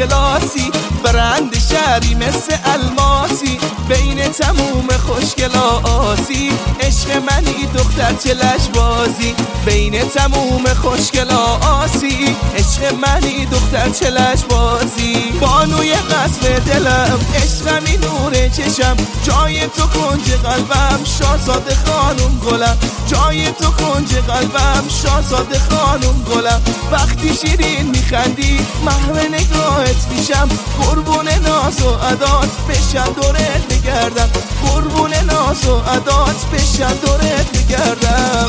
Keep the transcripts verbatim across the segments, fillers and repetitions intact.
کلاسی، برند شهری مثل الماسی، بین تموم خوشگلا آسی، عشق منی دختر چه لجبازی، بین تموم خوشگلا آسی، عشق منی دختر چه لجبازی. بانوی قصر دلم، عشقمی نور چشم، جای تو کنج قلبم شاهزاده خانم گلم، جای تو کنج قلبم شاهزاده خانم گلم. وقتی شیرین میخندی محو نگاهت میشم، قربون ناز و عدات بشم دورت میگردم، قربون ناز و عدات بشم دورت میگردم.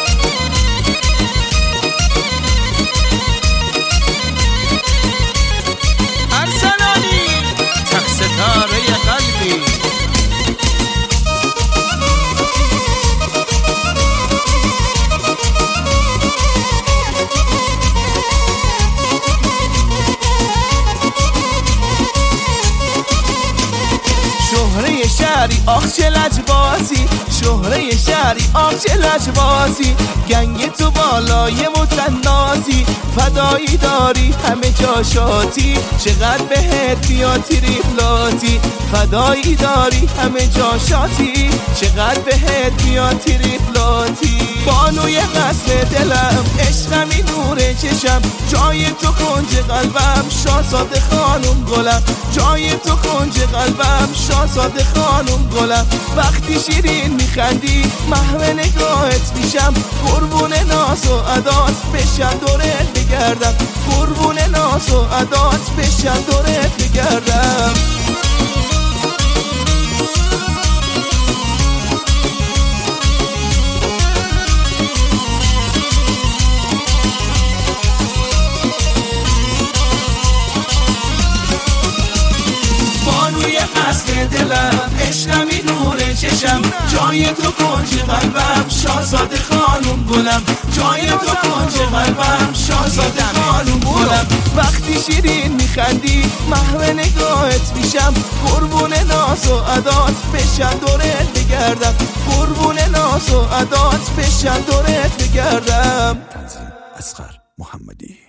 ارسلانی تک ستاره قلبی. شهره شهری آخ چه لجبازی، شهره شهری آخ چه لجبازی، گنگ تو بالای متنازی، فدایی داری همه جا شاتی، چقدر بهت بیاد تریفلاتی، فدایی داری همه جا شاتی، چقدر بهت بیاد تریفلاتی. بانوی قصر دلم، عشقمی نور چشم، جای تو کنج قلبم شاهزاده خانم گلم، جای تو کنج قلبم شاهزاده خانم گلم. وقتی شیرین میخندی محو نگاهت میشم، قربون ناز و عدات بشم دورت میگردم، قربون ناز و عدات بشم دورت میگردم. قصر دلم، عشقمی نور چشم، جای تو کنج قلبم شاهزاده خانم گلم، جای تو کنج قلبم شاهزاده خانم گلم. وقتی شیرین میخندی محو نگاهت میشم، قربون ناز و عدات بشم دورت میگردم، قربون ناز و عدات بشم دورت میگردم. تنظیم اصغر محمدی.